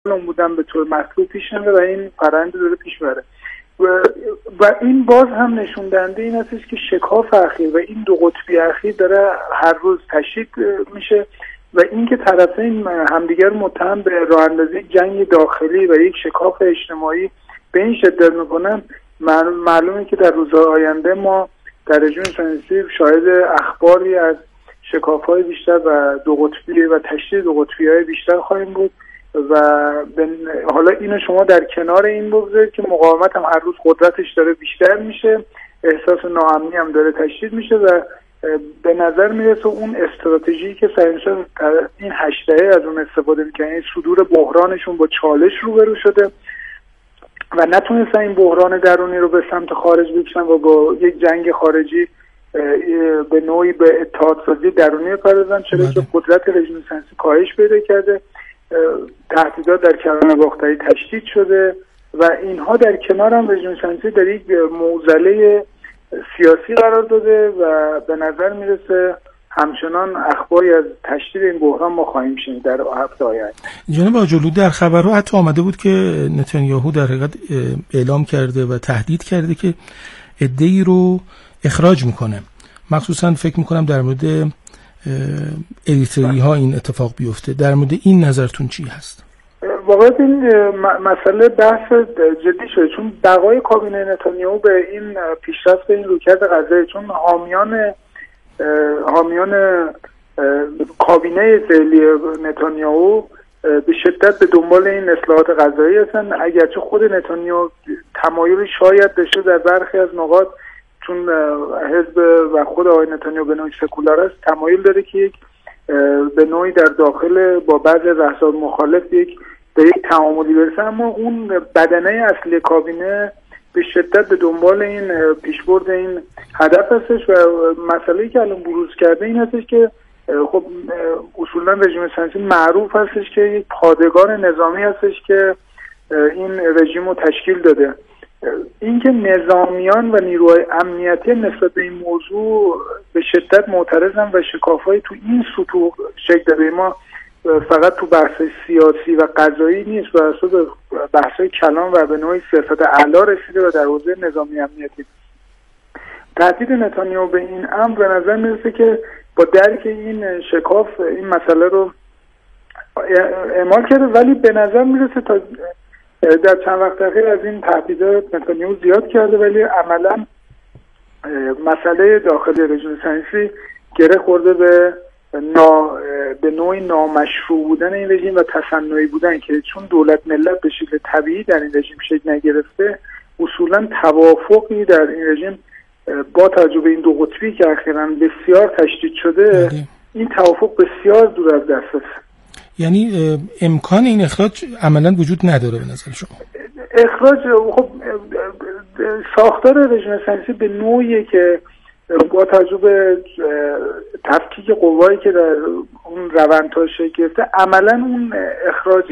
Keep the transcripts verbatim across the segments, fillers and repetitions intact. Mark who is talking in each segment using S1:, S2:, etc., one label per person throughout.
S1: اون بودن به طور مطلوب پیش نمیره و این فرآیند داره پیش بره و, و این باز هم نشون دهنده این هستش که شکاف اخیر و این دو قطبی اخیر داره هر روز تشدید میشه و اینکه طرفین همدیگر متهم به راه اندازی جنگ داخلی و یک شکاف اجتماعی به این شدت میکنن، معلومه که در روزهای آینده ما در رژیم صهیونیستی شاهد اخباری از شکاف‌های بیشتر و دو قطبی و تشدید دو قطبی‌های بیشتر خواهیم بود و حالا اینو شما در کنار این بگذارید که مقاومت هم هر روز قدرتش داره بیشتر میشه، احساس ناامنی هم داره تشدید میشه و به نظر میرسه اون استراتژی که صهیونیست‌ها این هشت دهه از اون استفاده میکنن، این صدور بحرانشون با چالش روبرو شده و نتونستن این بحران درونی رو به سمت خارج بکشن و با یک جنگ خارجی به نوعی به اتحادسازی درونی پردازن، چرا که قدرت رژیم صهیونیستی کاهش پیدا کرده، تهدیدات در کرانه باختری تشدید شده و اینها در کنار هم رژیم صهیونیستی در یک معضله سیاسی قرار داده و به نظر میرسه همچنان اخباری از تشدید این بحران ما خواهیم شنید در هفته آینده.
S2: جناب آجرلو، در خبرها حتی آمده بود که نتانیاهو در حقیقت اعلام کرده و تهدید کرده که عده‌ای رو اخراج میکنه، مخصوصا فکر میکنم در مورد اریتری ها این اتفاق بیفته. در مورد این نظرتون چی هست؟
S1: واقعا این مسئله بحث جدی شده، چون بقای کابینه نتانیاهو به این پیشرفت این رویکرد قضایی، چون حامیان حامیان کابینه فعلی نتانیاهو به شدت به دنبال این اصلاحات قضایی هستن، اگرچه خود نتانیاهو تمایل شاید داشته در برخی از نقاط، چون حزب و خود آقای نتانیاهو به نوعی سکولار است، تمایل داره که یک به نوعی در داخل با بعضی از احزاب مخالف یک به یک تعاملی برسه، اما اون بدنه اصلی کابینه به شدت به دنبال این پیشبرد این هدف هستش و مسئله‌ای که الان بروز کرده این هستش که خب اصولا رژیم صهیونیستی معروف هستش که یک پادگان نظامی هستش که این رژیم رو تشکیل داده. اینکه نظامیان و نیروهای امنیتی نسبت به این موضوع به شدت معترضن و شکافایی تو این سطوح شکل داده، ما فقط تو بحث سیاسی و قضایی نیست و اصلا بحث کلان و به نوعی سیاست اعلا رسیده و در حوزه نظامی امنیتی تهدید نتانیاهو به این امر به نظر میرسه که با درک این شکاف این مسئله رو اعمال کرده، ولی به نظر میرسه تا در چند وقت اخیر از این تهدیدات نتانیاهو زیاد کرده ولی عملا مسئله داخلی رژیم صهیونیستی گره خورده به نا به نوعی نامشروع بودن این رژیم و تصنعی بودن که چون دولت ملت به شکل طبیعی در این رژیم شکل نگرفته، اصولا توافقی در این رژیم با توجه به این دو قطبی که اخیراً بسیار تشدید شده بله. این توافق بسیار دور از دست است.
S2: یعنی امکان این اخراج عملاً وجود نداره به نظر شما؟
S1: اخراج خب ساختار رژیم صهیونیستی به نوعی که با توجه به تفکیک قوایی که در اون روندها شکل گرفته عملاً اون اخراج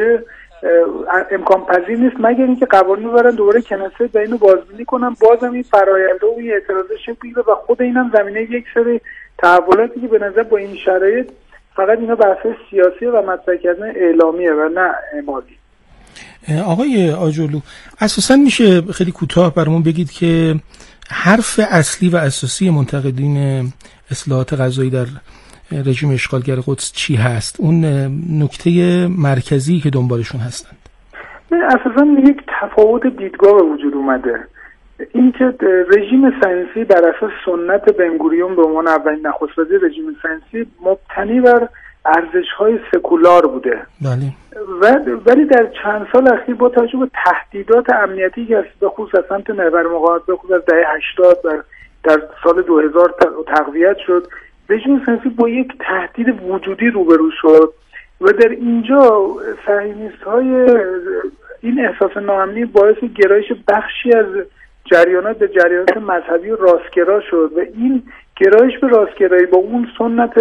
S1: امکان پذیر نیست مگر اینکه قوانین ببرن دوباره کنست و اینو بازبینی کنن، بازم این فراینده و این اعتراضه شکل بگیره و خود اینم زمینه یک سری تحولاتی که به نظر با این شرایط فقط اینا بحث سیاسی و مطرح کردن اعلامیه و نه اعمالی.
S2: آقای آجرلو، اساساً میشه خیلی کوتاه برامون بگید که حرف اصلی و اساسی منتقدین اصلاحات قضایی در رژیم اشغالگر قدس چی هست؟ اون نکته مرکزی که دنبالشون هستند؟
S1: اساساً یک تفاوت دیدگاه به وجود اومده، اینکه رژیم صهیونیستی بر اساس سنت بنگوریون به عنوان اولین نخست وزیر رژیم صهیونیستی مبتنی بر ارزش‌های سکولار بوده.
S2: بله.
S1: و ولی در چند سال اخیر با توجه به تهدیدات امنیتی که به خصوص از سمت محور مقاومت به خصوص از دهه هشتاد و در سال دو هزار تقویت شد، رژیم صهیونیستی با یک تهدید وجودی روبرو شد و در اینجا صهیونیست‌های این احساس ناامنی باعث گرایش بخشی از جریانات به جریانات مذهبی و راستگرا شد و این گرایش به راستگرایی با اون سنت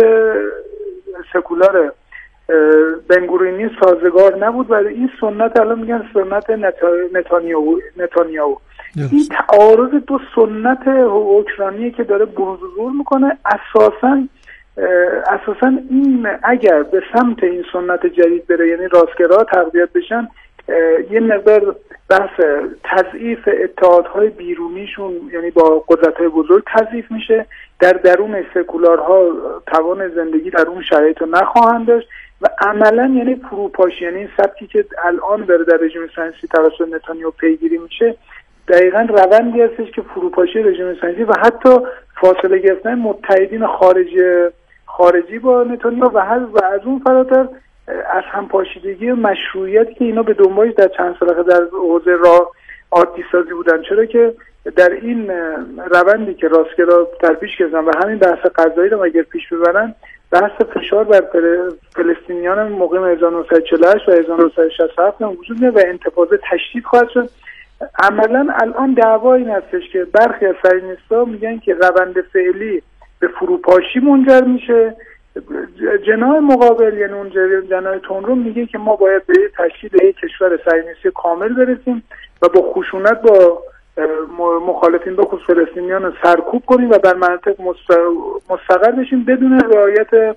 S1: سکولار بنگورینی سازگار نبود و این سنت الان میگن سنت نتانیاهو نتانیاهو این تعارض دو سنت حکمرانی که داره بروز و ظهور میکنه اساساً اساسا این اگر به سمت این سنت جدید بره، یعنی راستگرا تقویت بشن، یه مقدار بحث تضعیف اتحادهای بیرونیشون یعنی با قدرت‌های بزرگ تضعیف میشه، در درون سکولارها توان زندگی در اون شرایط رو نخواهند داشت و عملا یعنی فروپاشی، یعنی این سبکی که الان داره در رژیم صهیونیستی توسط نتانیاهو پیگیری میشه دقیقاً روندی هستش که فروپاشی رژیم صهیونیستی و حتی فاصله گرفتن متحدین خارجی خارجی با نتانیاهو و از اون فراتر از همپاشیدگی مشروعیتی که اینا به دنبالش در چند سال در حوزه راه عادی سازی بودن. چرا که در این روندی که راستگرا در پیش گرفتن و همین بحث قضایی رو اگر پیش ببرن، بحث فشار بر فلسطینیان مقیم هزار و نهصد و چهل و هشت و هزار و نهصد و شصت و هفت وجود میاد و انتفاضه تشدید خواهد شد. عملا الان دعوا این هستش که برخی از صهیونیست‌ها میگن که روند فعلی به فروپاشی منجر میشه، جناح مقابل یعنی اون جناح تندرو میگه که ما باید به تشکیل یک کشور صهیونیستی کامل برسیم و با خشونت با مخالفین به خصوص فلسطینیان سرکوب کنیم و بر مناطق مستقر بشیم بدون رعایت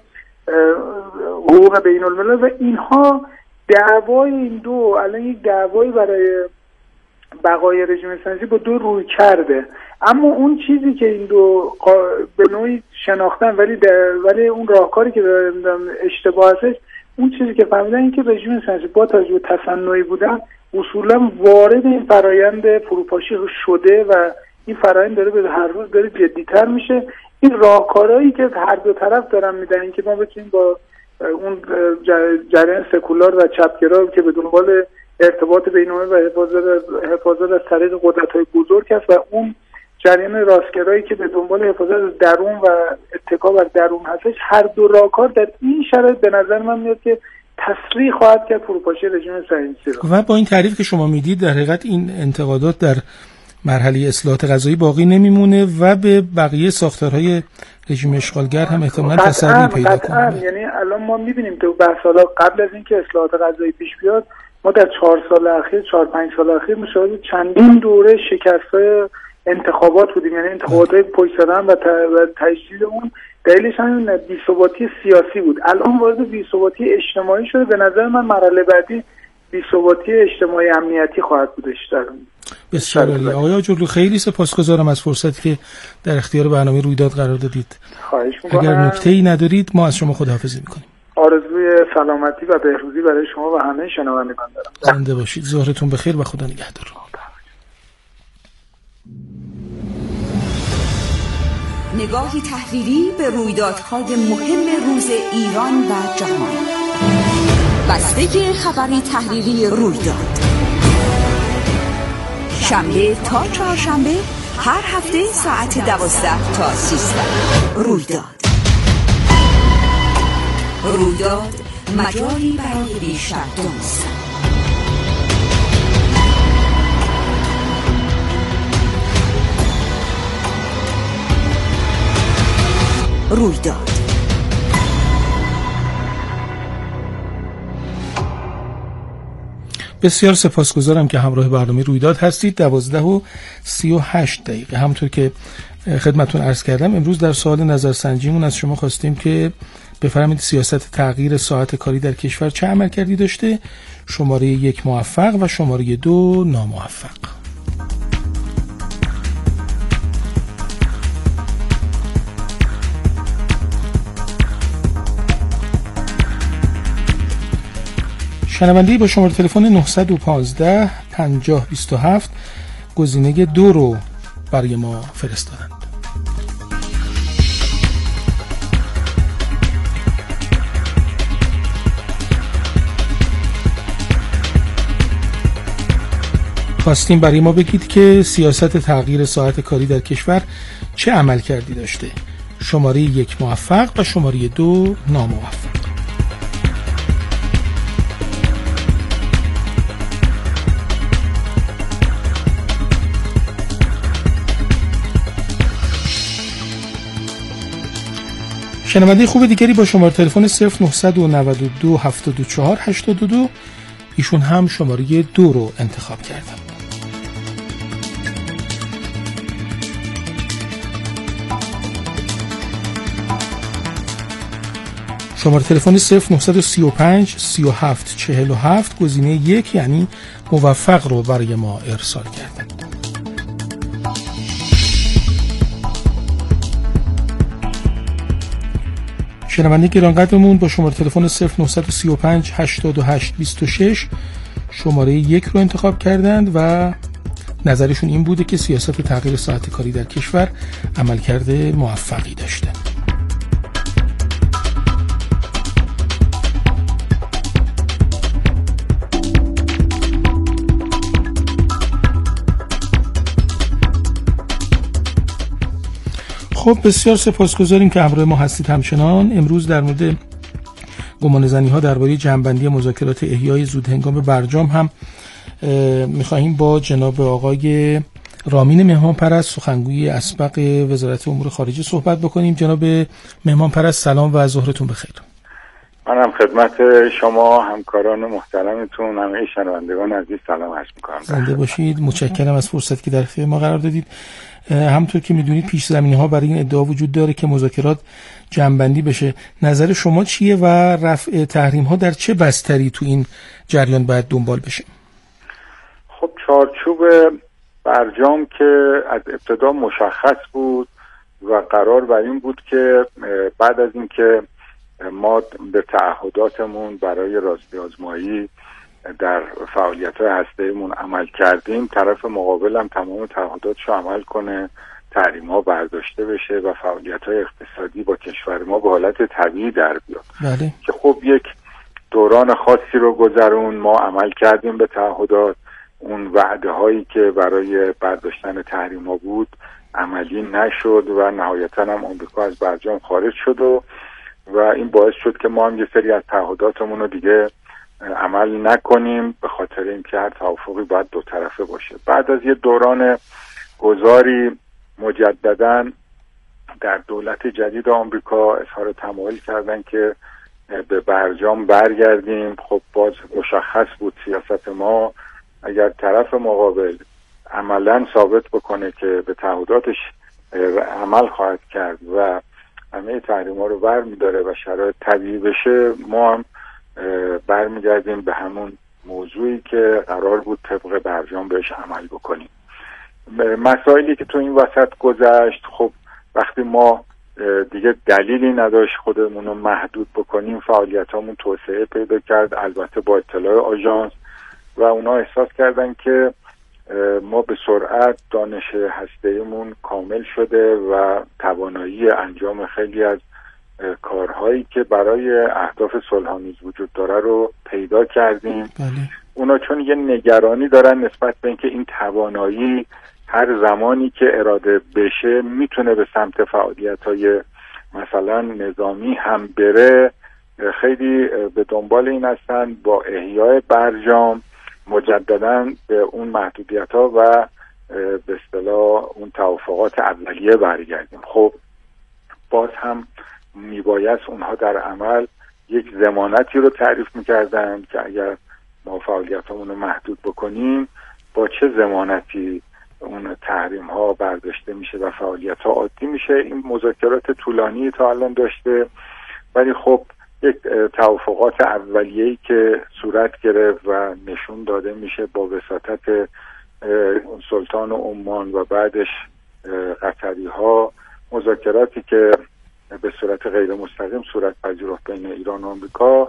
S1: حقوق بین الملل. و اینها دعوای این دو الان یک دعوایی برای بقای رژیم صهیونیستی با دو روی کرده، اما اون چیزی که این دو به نوعی شناختن ولی ولی اون راهکاری که اشتباه هستش، اون چیزی که فهمیدن این که رژیم صهیونیستی با توجه به تصنعی بودن اصولا وارد این فرایند فروپاشی شده و این فرایند داره به هر روز داره جدی‌تر میشه. این راهکارهایی که هر دو طرف دارن میدن این که ما بتونیم با اون جریان سکولار و چپگرا که به دنبال ارتباط بین‌المللی و حفاظت حفاظت از طریق قدرت‌های بزرگ است و اون جریان راستگرایی که به دنبال حفاظت درون و اتکا بر درون هستش، هر دو راهکار در این شرایط به نظر من میاد که تسریع خواهد کرد فروپاشی رژیم صهیونیستی رو.
S2: و با این تعریف که شما میدید در حقیقت این انتقادات در مرحله اصلاحات غذایی باقی نمیمونه و به بقیه ساختارهای رژیم اشغالگر هم احتمالاً تسری پیدا کنه.
S1: یعنی الان ما میبینیم تو ده سال قبل از اینکه اصلاحات غذایی پیش بیاد، ما در چهار سال اخیر چهار پنج سال اخیر مشاهده چندین دوره شکست‌های انتخابات بودیم، یعنی انتخابات پشت سر هم و تجدید اون دلیلش همین بی‌ثباتی سیاسی بود. الان وارد بی‌ثباتی اجتماعی شده. به نظر من مرحله بعدی بی‌ثباتی اجتماعی امنیتی خواهد بودش. در
S2: بسیار عالی. آقای آجرلو خیلی سپاسگزارم از فرصتی که در اختیار برنامه رویداد قرار دادید.
S1: خواهش می‌کنم.
S2: اگر نکته‌ای ندارید ما از شما خداحافظی می‌کنیم.
S1: آرزوی سلامتی و بهروزی برای شما و همه شنوندگان دارم.
S2: زنده باشید. ظهرتون بخیر و خدا نگهدار.
S3: نگاهی تحلیلی به رویدادهای مهم روز ایران و جهان. بسته خبری تحلیلی رویداد شنبه تا چهارشنبه هر هفته ساعت دوازده تا سیزده. رویداد رویداد مجالی برای بیشتر دانستن. رویداد
S2: بسیار سپاسگزارم که همراه برنامه رویداد هستید. دوازده و سی و هشت دقیقه همونطور که خدمتون عرض کردم امروز در سوال نظرسنجیمون از شما خواستیم که بفرمایید سیاست تغییر ساعت کاری در کشور چه عملکردی داشته؟ شماره یک موفق و شماره دو ناموفق. شنونده‌ای با شماره تلفن نه یک پنج پنجاه بیست و هفت گزینه دو رو برای ما فرستادند. خواستیم برای ما بگید که سیاست تغییر ساعت کاری در کشور چه عملکردی داشته؟ شماره یک موفق و شماره دو ناموفق. شنونده خوب دیگری با شماره تلفن صفر نه نه دو هفتاد و چهار هشتاد و دو ایشون هم شماره دو رو انتخاب کردن. شماره تلفن صفر نه سه پنج سه هفت چهل و هفت گزینه یک یعنی موفق رو برای ما ارسال کردن. شنونده گرانقدرمون با شماره تلفن صفر نه سه پنج هشتاد و هشت بیست و شش شماره یک رو انتخاب کردند و نظرشون این بوده که سیاست تغییر ساعت کاری در کشور عملکرد موفقی داشته. خب بسیار سپاسگزاریم که همراه ما هستید همچنان. امروز در مورد گمانه‌زنی ها درباره جمع‌بندی مذاکرات احیای زودهنگام برجام هم می‌خواهیم با جناب آقای رامین مهمانپرست سخنگوی اسبق وزارت امور خارجه صحبت بکنیم. جناب مهمانپرست سلام و ظهرتون بخیر.
S4: منم خدمت شما همکاران محترمتون همه شنوندگان عزیز سلام عرض می‌کنم.
S2: زنده باشید. متشکرم از فرصتی که در اختیار ما قرار دادید. همونطور که میدونید پیش زمینه‌ها برای این ادعا وجود داره که مذاکرات جمع‌بندی بشه. نظر شما چیه و رفع تحریم‌ها در چه بستری تو این جریان باید دنبال بشه؟
S4: خب چارچوب برجام که از ابتدا مشخص بود و قرار بر این بود که بعد از اینکه ما به تعهداتمون برای راستی آزمایی در فعالیت‌های هسته‌ایمون عمل کردیم، طرف مقابل هم تمام تعهداتش رو عمل کنه، تحریم‌ها برداشته بشه و فعالیت‌های اقتصادی با کشور ما به حالت طبیعی در بیاد.
S2: بله.
S4: که خب یک دوران خاصی رو گذرون، ما عمل کردیم به تعهدات، اون وعده‌هایی که برای برداشتن تحریم‌ها بود عملی نشد و نهایتاً هم آمریکا از برجام خارج شد و و این باعث شد که ما هم یه سری از تعهداتمون رو دیگه عمل نکنیم به خاطر اینکه هر توافقی باید دو طرفه باشه. بعد از یه دوران گذاری مجدداً در دولت جدید آمریکا اظهار تمایل کردن که به برجام برگردیم. خب باز مشخص بود سیاست ما اگر طرف مقابل عملاً ثابت بکنه که به تعهداتش عمل خواهد کرد و همه تحریم‌ها رو برمی‌داره و شرایط طبیعی بشه، ما هم برمیگردیم به همون موضوعی که قرار بود طبق برجام بهش عمل بکنیم. مسائلی که تو این وسط گذشت، خب وقتی ما دیگه دلیلی نداشت خودمون رو محدود بکنیم، فعالیتامون توسعه پیدا کرد، البته با اطلاع آژانس، و اونا احساس کردن که ما به سرعت دانش هسته‌ایمون کامل شده و توانایی انجام خیلی از کارهایی که برای اهداف صلح‌آمیز وجود داره رو پیدا کردیم.
S2: بله. اونا
S4: چون یه نگرانی دارن نسبت به اینکه این توانایی هر زمانی که اراده بشه میتونه به سمت فعالیت‌های مثلا نظامی هم بره، خیلی به دنبال این هستن با احیای برجام مجدداً به اون محدودیت‌ها و به اصطلاح اون توافقات اولیه برگردیم. خب باز هم میبایست اونها در عمل یک ضمانتی رو تعریف میکردن که اگر ما فعالیتمون رو محدود بکنیم با چه ضمانتی اون تحریم ها برداشته میشه و فعالیت ها عادی میشه. این مذاکرات طولانی تا الان داشته، ولی خب یک توافقات اولیه‌ای که صورت گرفت و نشون داده میشه با وساطت سلطان عمان و بعدش قطری ها، مذاکراتی که به صورت غیر مستقیم صورت پذیرفت بین ایران و آمریکا،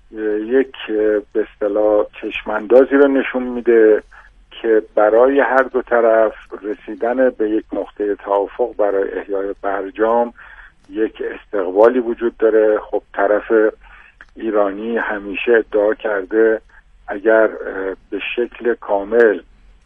S4: یک به اصطلاح چشماندازی رو نشون میده که برای هر دو طرف رسیدن به یک نقطه توافق برای احیای برجام یک استقبالی وجود داره. خب طرف ایرانی همیشه ادعا کرده اگر به شکل کامل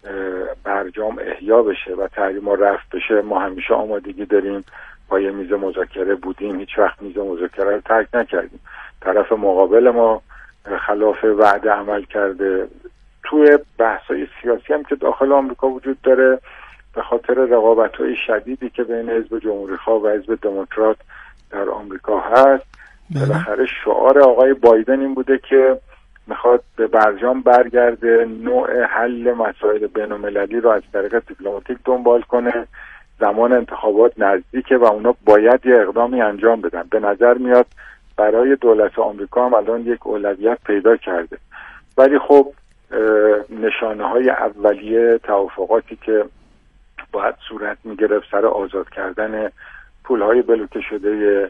S4: برجام احیا بشه و تحریم‌ها رفع بشه، ما همیشه آمادگی داریم، پای میز مذاکره بودیم، هیچ وقت میز مذاکره رو ترک نکردیم. طرف مقابل ما خلاف وعده عمل کرده. توی بحث‌های سیاسی هم که داخل آمریکا وجود داره، به خاطر رقابت‌های شدیدی که بین حزب جمهوری‌خواه و حزب دموکرات در آمریکا هست، بالاخره شعار آقای بایدن این بوده که میخواد به برجام برگرده، نوع حل مسائل بین‌المللی رو از طریق دیپلماتیک دنبال کنه. زمان انتخابات نزدیکه و اونا باید یه اقدامی انجام بدن. به نظر میاد برای دولت آمریکا هم الان یک اولویت پیدا کرده. ولی خب نشانه های اولیه توافقاتی که باید صورت میگرفت سر آزاد کردن پولهای بلوکه شده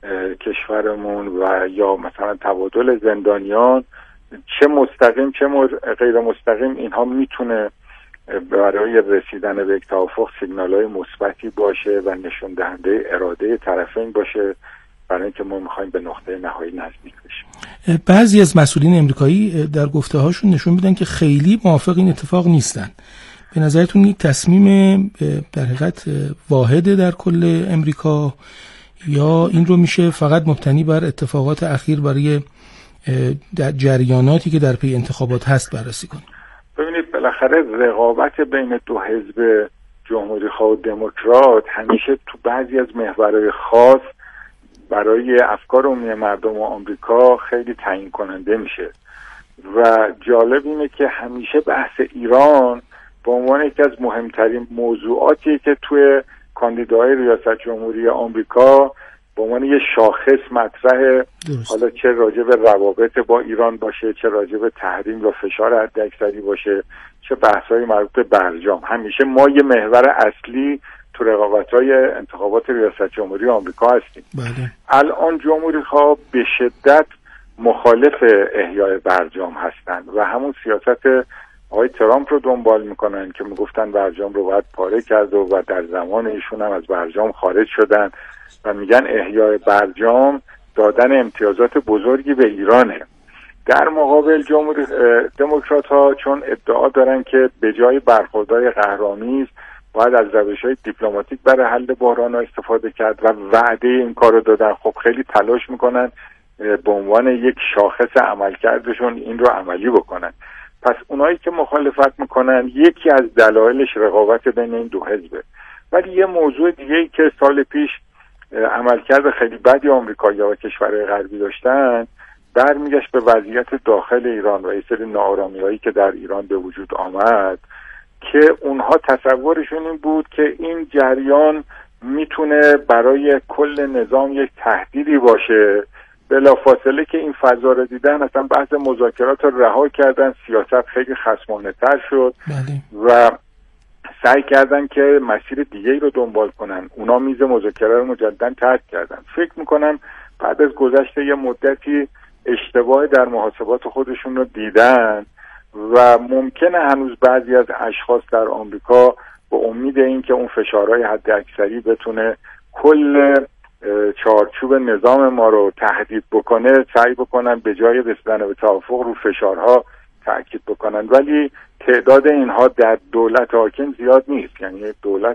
S4: کشورمون و یا مثلا تبادل زندانیان، چه مستقیم چه غیر مستقیم، اینها میتونه برای رسیدن به یک توافق سیگنال‌های مثبتی باشه و نشون دهنده اراده طرفین باشه برای اینکه ما می‌خوایم به نقطه نهایی نزدیک بشیم.
S2: بعضی از مسئولین امریکایی در گفته‌هاشون نشون میدن که خیلی موافق این اتفاق نیستن. به نظرتون یک تصمیم در حقیقت واحده در کل امریکا یا این رو میشه فقط مبتنی بر اتفاقات اخیر برای در جریاناتی که در پی انتخابات هست بررسی کنیم؟
S4: ببینید بالاخره رقابت بین دو حزب جمهوری خواه و دموکرات همیشه تو بعضی از محورهای خاص برای افکار عمومی مردم آمریکا خیلی تعیین کننده میشه و جالب اینه که همیشه بحث ایران به عنوان یکی از مهمترین موضوعاتی که توی کاندیداهای ریاست جمهوری آمریکا به عنوان یه شاخص مطرحه، حالا چه راجع به روابط با ایران باشه، چه راجع به تحریم و فشار حداکثری باشه، چه بحث‌های مربوط به برجام، همیشه ما یه محور اصلی تو رقابت‌های انتخابات ریاست جمهوری آمریکا هستیم.
S2: بله.
S4: الان جمهوری‌خواه به شدت مخالف احیای برجام هستند و همون سیاست آقای ترامپ رو دنبال میکنن که میگفتن برجام رو باید پاره کرد و, و در زمان ایشون هم از برجام خارج شدن و میگن احیای برجام دادن امتیازات بزرگی به ایرانه. در مقابل جمهوری دموکرات ها چون ادعا دارن که به جای برخوردهای قهرآمیز باید از روش‌های دیپلماتیک برای حل بحران استفاده کرد و وعده این کار رو دادن، خب خیلی تلاش میکنن به عنوان یک شاخص عملکردشون این رو عملی بکنن. پس اونایی که مخالفت میکنن یکی از دلایلش رقابت بین این دو حزبه. ولی یه موضوع دیگه‌ای که سال پیش عملکرد خیلی بدی آمریکایی‌ها و کشورهای غربی داشتن برمیگشت به وضعیت داخل ایران و یه سری ناآرامی‌هایی که در ایران به وجود آمد که اونها تصورشون این بود که این جریان میتونه برای کل نظام یک تهدیدی باشه. بلافاصله که این فضا رو دیدن اصلا بحث مذاکرات رو رها کردن، سیاست خیلی خصمانه تر شد بله. و سعی کردن که مسیر دیگه‌ای رو دنبال کنن. اونا میز مذاکره رو مجددا ترک کردن. فکر میکنم بعد از گذشت یه مدتی اشتباه در محاسبات خودشون رو دیدن و ممکنه هنوز بعضی از اشخاص در آمریکا به امید این که اون فشارهای حداکثری بتونه کل چارچوب نظام ما رو تهدید بکنه سعی بکنن به جای رسیدن به توافق رو فشارها تأکید بکنن، ولی تعداد اینها در دولت حاکم زیاد نیست. یعنی دولت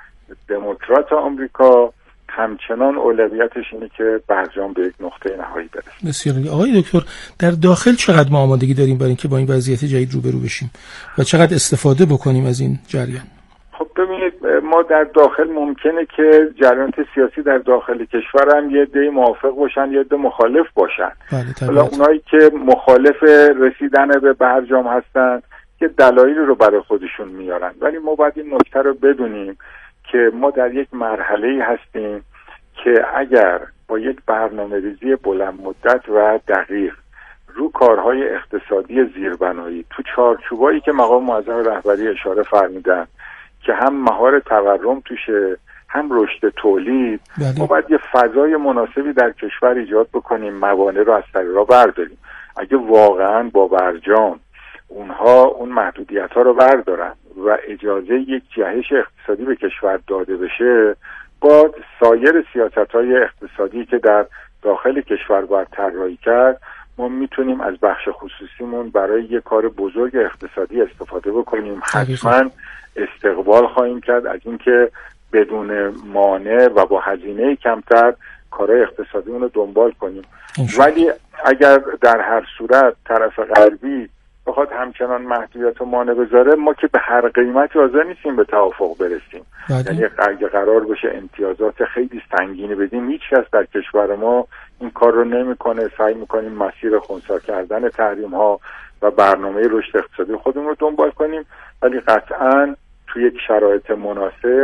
S4: دموکرات آمریکا همچنان اولویتش اینه که برجام به یک نقطه نهایی برسه.
S2: بسیار عالی. آقای دکتر، در داخل چقدر ما آمادگی داریم برای اینکه با این وضعیت جدید روبرو بشیم و چقدر استفاده بکنیم از این جریان؟
S4: خب ببینید، ما در داخل ممکنه که جریانات سیاسی در داخل کشور هم یه عده موافق باشن یه عده مخالف باشن. حالا اونایی که مخالف رسیدن به برجام هستن که دلایلی رو برای خودشون میارن، ولی ما باید این نکته رو بدونیم که ما در یک مرحله‌ای هستیم که اگر با یک برنامه‌ریزی بلند مدت و دقیق رو کارهای اقتصادی زیربنایی تو چارچوبایی که مقام معظم رهبری اشاره فرمودن که هم مهار تورم توشه هم رشد تولید، ما باید یه فضای مناسبی در کشور ایجاد بکنیم، موانع رو از سر راه برداریم. اگه واقعا با برجام اونها اون محدودیت ها رو بردارن و اجازه یک جهش اقتصادی به کشور داده بشه، با سایر سیاست های اقتصادی که در داخل کشور باید طراحی کرد، ما میتونیم از بخش خصوصیمون برای یک کار بزرگ اقتصادی استفاده بکنیم. حتما استقبال خواهیم کرد از اینکه بدون مانع و با هزینه کمتر کارهای اقتصادیمون رو دنبال کنیم. ولی اگر در هر صورت طرف غربی بخواد همچنان محدودیت و مانع بذاره، ما که به هر قیمتی حاضر نیستیم به توافق برسیم. یعنی اگه قرار بشه امتیازات خیلی سنگینی بدیم، هیچ کس در کشور ما این کار رو نمیکنه. سعی میکنیم مسیر خنثی کردن تحریم ها و برنامه رشد اقتصادی خودمون رو دنبال کنیم، ولی قطعاً توی یک شرایط مناسب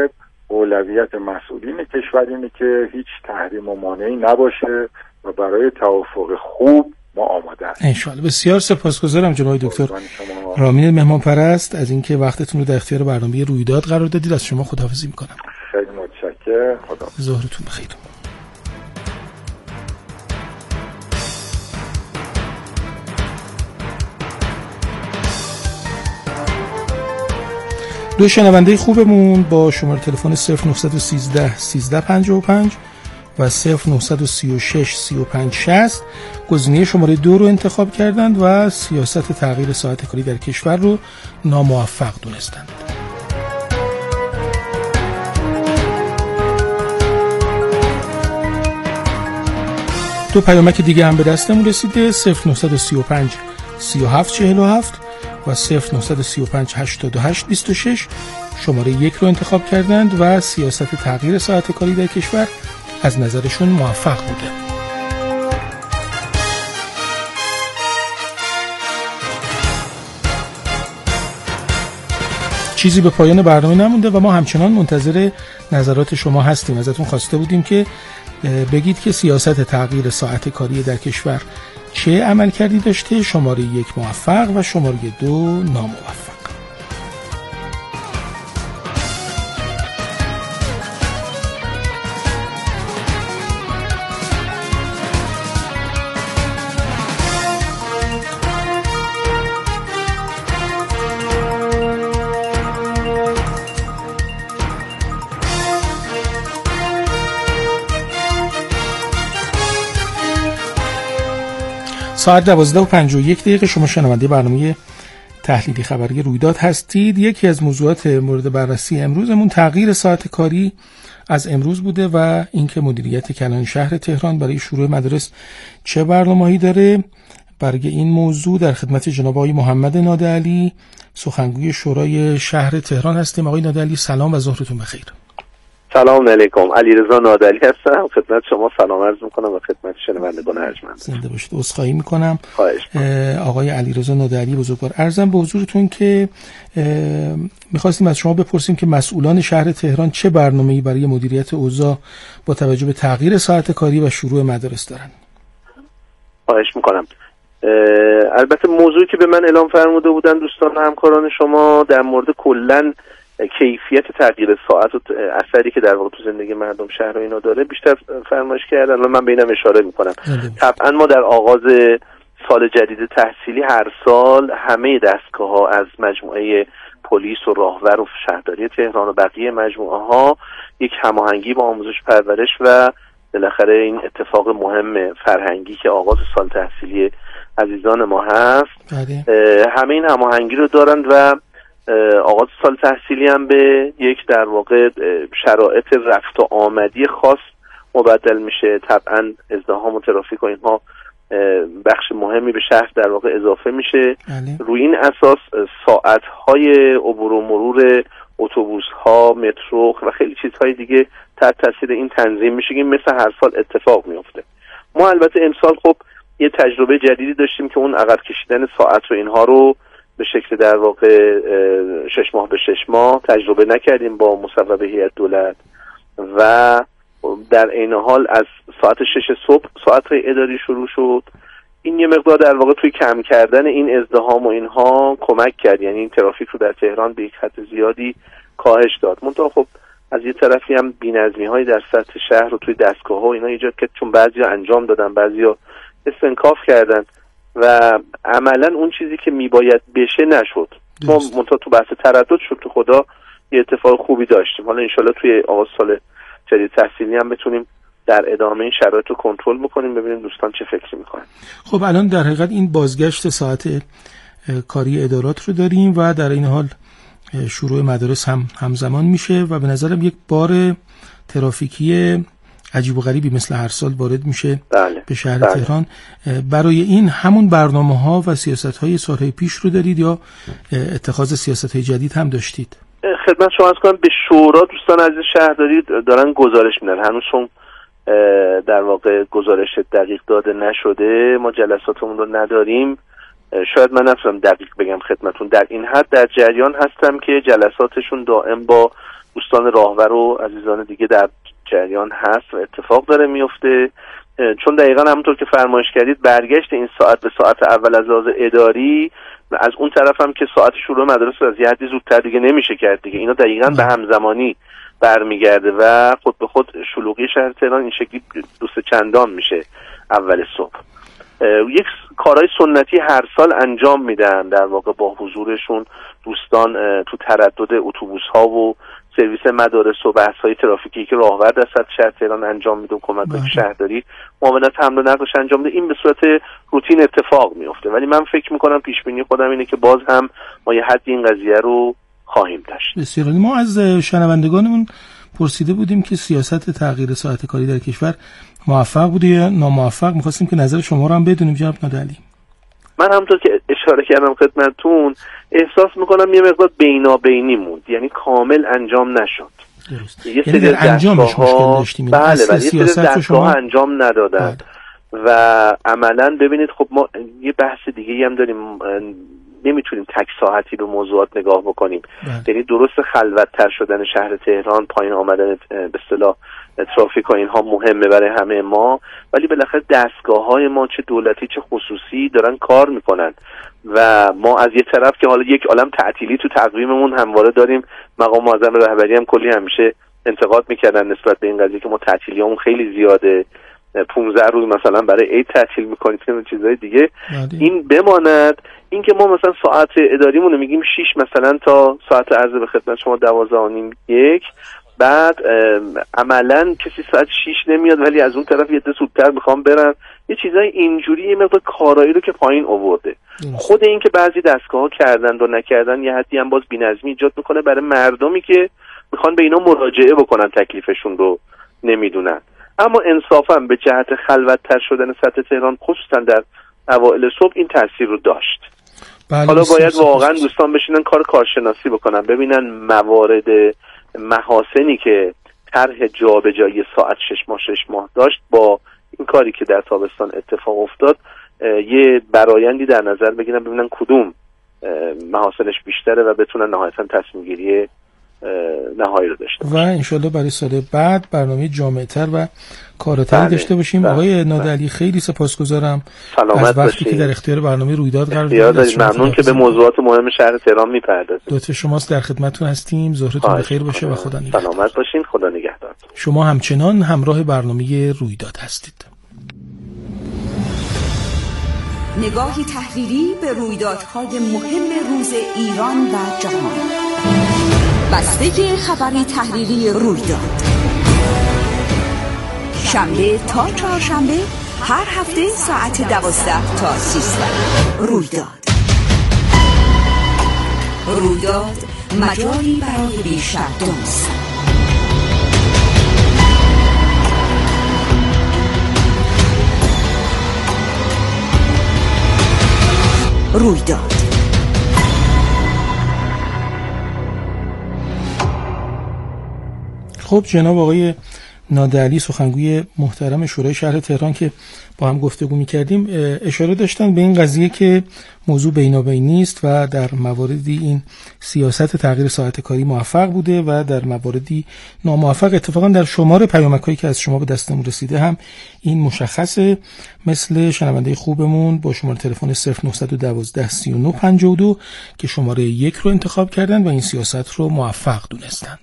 S4: اولویت مسئولین کشور اینه که هیچ تحریم و مانعی نباشه و برای توافق خوب ما آماده هستیم.
S2: انشالله. بسیار سپاسگزارم جناب دکتر رامین مهمان پرست از اینکه وقتتون رو در اختیار برنامه رویداد قرار دادید. از شما خداحافظی میکنم.
S4: خیلی متشکرم. خدا.
S2: ظهرتون بخیر. دو شنونده خوبمون با شماره تلفن صفر نه یک سه سیزده پنجاه و پنج و صفر نه سه شش سی و پنج شصت گزینه شماره دو رو انتخاب کردند و سیاست تغییر ساعت کاری در کشور رو ناموفق دونستند. دو پیامک دیگه هم به دستمون رسیده، صفر نه سه پنج سی و هفت چهل و هفت و صفر نه سه پنج هشتاد و هشت بیست و شش. شماره یک رو انتخاب کردند و سیاست تغییر ساعت کاری در کشور از نظرشون موفق بوده. چیزی به پایان برنامه نمونده و ما همچنان منتظر نظرات شما هستیم. ازتون خواسته بودیم که بگید که سیاست تغییر ساعت کاری در کشور چه عملکردی داشته. شماره یک موفق و شماره دو ناموفق. ساعت دوازده و پنجاه و یک دقیقه شما شنونده برنامه تحلیلی خبری رویداد هستید. یکی از موضوعات مورد بررسی امروزمون تغییر ساعت کاری از امروز بوده و اینکه مدیریت کلان شهر تهران برای شروع مدارس چه برنامه‌ای داره. برای این موضوع در خدمت جناب آقای محمد نادرعلی سخنگوی شورای شهر تهران هستیم. آقای نادرعلی سلام و ظهرتون بخیر.
S5: سلام علیکم، علیرضا نادرعلی هستم. خدمت شما سلام عرض میکنم و خدمت شنوندگان ارجمند.
S2: زنده باشید. عذرخواهی میکنم.
S5: خواهش
S2: آقای علیرضا نادرعلی بزرگوار، عرضم به حضورتون که میخواستیم از شما بپرسیم که مسئولان شهر تهران چه برنامه‌ای برای مدیریت اوضاع با توجه به تغییر ساعت کاری و شروع مدارس دارن.
S5: خواهش میکنم. البته موضوعی که به من اعلام فرموده بودن دوستان همکاران شما در مورد کلاً کیفیت تغییر ساعت و اثری که در واقع تو زندگی مردم شهر و اینا داره بیشتر فرمایش کردن. الان من به اینم اشاره میکنم. طبعا ما در آغاز سال جدید تحصیلی هر سال همه دستگاه‌ها از مجموعه پلیس و راهور و شهرداری تهران و بقیه مجموعه ها یک هماهنگی با آموزش پرورش و بالاخره این اتفاق مهم فرهنگی که آغاز سال تحصیلی عزیزان ما هست همه این هماهنگی رو دارند و آغاز سال تحصیلی هم به یک در واقع شرایط رفت و آمدی خاص مبدل میشه. طبعا ازدحام و ترافیک و اینها بخش مهمی به شهر در واقع اضافه میشه. روی این اساس ساعت‌های عبور و مرور اتوبوس‌ها، مترو و خیلی چیزهای دیگه تحت تاثیر این تنظیم میشه که مثل هر سال اتفاق میفته. ما البته امسال خب یه تجربه جدیدی داشتیم که اون عقب کشیدن ساعت و اینها رو به شکل در واقع شش ماه به شش ماه تجربه نکردیم با مصوبه هیئت دولت و در عین حال از ساعت شش صبح ساعت‌های اداری شروع شد. این یه مقدار در واقع توی کم کردن این ازدحام و اینها کمک کرد، یعنی این ترافیک رو در تهران به یک حد زیادی کاهش داد. منتها خب از یه طرفی هم بی‌نظمی‌های در سطح شهر رو توی دستگاه‌ها و اینا ایجاد کرد، چون بعضیا انجام دادن بعضیا استنکاف کردن و عملا اون چیزی که میباید بشه نشد. ما منتها تو بحث تردد شد تو خدا یه اتفاق خوبی داشتیم. حالا انشالله توی آغاز سال جدید تحصیلی هم بتونیم در ادامه این شرایط رو کنترل بکنیم، ببینیم دوستان چه فکری میکنن.
S2: خب الان در حقیقت این بازگشت ساعت کاری ادارات رو داریم و در این حال شروع مدارس هم همزمان میشه و به نظرم یک بار ترافیکی عجیب و غریبی مثل هر سال وارد میشه
S5: بله. به
S2: شهر
S5: بله.
S2: تهران. برای این همون برنامه‌ها و سیاست‌های سالهای پیش رو دارید یا اتخاذ سیاست‌های جدید هم داشتید؟
S5: خدمت شما عرض کنم به شورا دوستان عزیز شهرداری دارن گزارش میدن، هنوز چون در واقع گزارش دقیق داده نشده ما جلساتمون رو نداریم. شاید من نتونم دقیق بگم خدمتون، در این حد در جریان هستم که جلساتشون دائم با دوستان راهبر و عزیزان دیگه در جریان هست و اتفاق داره میفته. چون دقیقا همونطور که فرمایش کردید برگشت این ساعت به ساعت اول از لحاظ اداری و از اون طرف هم که ساعت شروع مدرسه از یه حدی زودتر دیگه نمیشه کرد دیگه، اینا دقیقا به همزمانی برمیگرده و خود به خود شلوغی شهر تهران این شکلی دو سه چندان میشه اول صبح. یک کارهای سنتی هر سال انجام میدن در واقع با حضورشون دوستان تو تردد اتوبوس ها و سرویس مدارس و بحث های ترافیکی که راهبر در سطح شهر تهران انجام میده و کمک های شهرداری معاونت حمل و نقلش انجام میده، این به صورت روتین اتفاق میفته. ولی من فکر میکنم پیش بینی خودم اینه که باز هم ما یه حدی این قضیه رو خواهیم داشت.
S2: بسیار عالی. ما از شنوندگانمون پرسیده بودیم که سیاست تغییر ساعت کاری در کشور موفق بوده یا ناموفق، می‌خواستیم که نظر شما رو هم بدونیم جناب نادعلی.
S5: من همونطور که اشاره کردم خدمتتون احساس میکنم یه مقدار بینابینی موند، یعنی کامل انجام نشد.
S2: درست.
S5: یه
S2: یعنی در انجامش مشکل داشتیم.
S5: بله بله یه سری دستگاه انجام ندادن. بله. و عملا ببینید خب ما یه بحث دیگه هم داریم، نمیتونیم تک ساعتی رو موضوعات نگاه بکنیم. یعنی درست خلوت‌تر شدن شهر تهران، پایین آمدن به اصطلاح ترافیک و اینها مهمه برای همه ما، ولی بالاخره دستگاه‌های ما چه دولتی چه خصوصی دارن کار میکنن و ما از یه طرف که حالا یک عالم تعطیلی تو تقویممون همواره داریم، مقام معظم رهبری هم کلی همیشه انتقاد میکردن نسبت به این قضیه که ما تعطیلیامون خیلی زیاده، پانزده روز مثلا برای عید تعطیل میکنیم و چیزای دیگه. این بماند. این که ما مثلا ساعت اداریمون رو میگیم شش مثلا تا ساعت عرض به خدمت شما دوازده و نیم یک، بعد عملا کسی ساعت شش نمیاد ولی از اون طرف یه دو زودتر میخوام برن، یه چیزای اینجوری یه مقدار کارایی رو که پایین آورده. خود این که بعضی دستگاه‌ها کردن و نکردن یه حدی هم باز بی‌نظمی ایجاد میکنه برای مردمی که میخوان به اینا مراجعه بکنن، تکلیفشون رو نمیدونن. اما انصافا به جهت خلوت‌تر شدن سطح تهران خصوصا در اوایل صبح این تاثیر رو داشت. حالا باید واقعا دوستان بشینن کار کارشناسی بکنن، ببینن موارد محاسنی که طرح جابجایی ساعت شش ماه شش ماه داشت با این کاری که در تابستان اتفاق افتاد یه برایندی در نظر بگیرن، ببینن کدوم محاسنش بیشتره و بتونن نهایتا تصمیم گیری نهایی رو داشته باشیم.
S2: و انشالله برای سال بعد برنامه جامع‌تر و کاراتری داشته باشیم. بله. آقای نادعلی خیلی سپاسگزارم از وقتی که در اختیار برنامه رویداد قرار
S5: دادید. ممنون که به موضوعات مهم شهر تهران میپردازید.
S2: لطف شماست، در خدمتتون هستیم. ظهرتون بخیر باشه و خدا نگهدار.
S5: سلامت باشین، خدا نگهدارتون.
S2: شما همچنان همراه برنامه رویداد هستید.
S3: نگاهی تحلیلی به رویدادهای مهم روز ایران و جهان. بسته خبری تحلیلی رویداد شنبه تا چهارشنبه هر هفته ساعت دوازده تا سیزده. رویداد رویداد مجالی برای بیشتر دانستن. رویداد
S2: خب جناب آقای نادعلی سخنگوی محترم شورای شهر تهران که با هم گفتگو می‌کردیم اشاره داشتن به این قضیه که موضوع بینابینی است و در مواردی این سیاست تغییر ساعت کاری موفق بوده و در مواردی ناموفق. اتفاقا در شمار پیامک‌هایی که از شما به دستمون رسیده هم این مشخصه، مثل شنونده خوبمون با شماره تلفن صفر نه یک دو سه نه پنج دو که شماره یک رو انتخاب کردن و این سیاست رو موفق دونستند.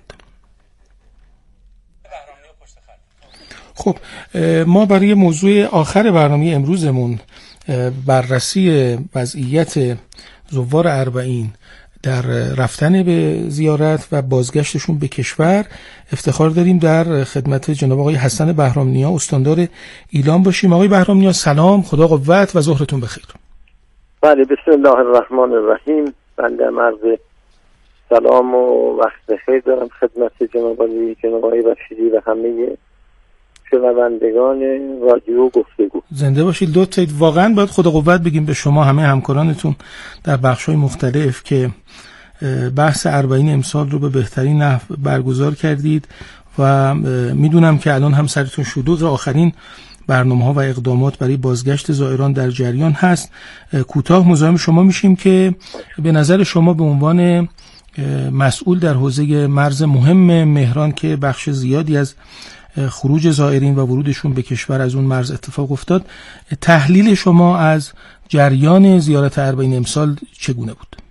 S2: خب ما برای موضوع آخر برنامه امروزمون، بررسی وضعیت زوار اربعین در رفتن به زیارت و بازگشتشون به کشور، افتخار داریم در خدمت جناب آقای حسن بهرام‌نیا استاندار ایلام باشیم. آقای بهرام‌نیا سلام، خدا قوت و ظهرتون بخیر.
S6: بله، بسم الله الرحمن الرحیم. بنده مرد سلام و وقت بخیر دارم خدمت جناب علی جناب آقای بشیری و همه شنوندگان رادیو گفتگو.
S2: زنده باشید. لطفاً واقعا باید خدا قوت بگیم به شما همه همکارانتون در بخش‌های مختلف که بحث اربعین امسال رو به بهترین نحو برگزار کردید و میدونم که الان هم سرتون شلوغ، آخرین برنامه‌ها و اقدامات برای بازگشت زائران در جریان هست. کوتاه مزاحم شما میشیم که به نظر شما به عنوان مسئول در حوزه مرز مهم مهران که بخش زیادی از خروج زائرین و ورودشون به کشور از اون مرز اتفاق افتاد، تحلیل شما از جریان زیارت اربعین امسال چگونه بود؟